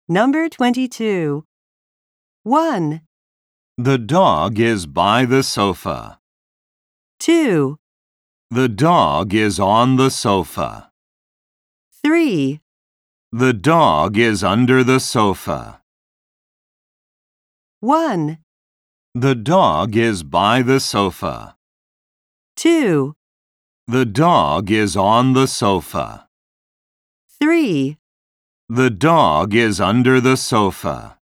Number 22. 1, The dog is by the sofa. 2, The dog is on the sofa. 3, The dog is under the sofa. 1, The dog is by the sofa. 2, The dog is on the sofa. 3. The dog is under the sofa.